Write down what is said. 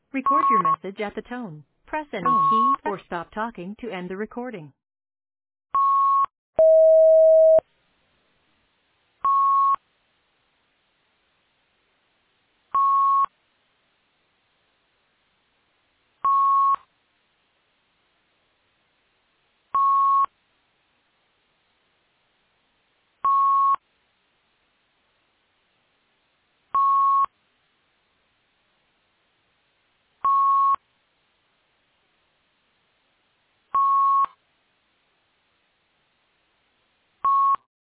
Record your message at the tone. Press any key or stop talking to end the recording.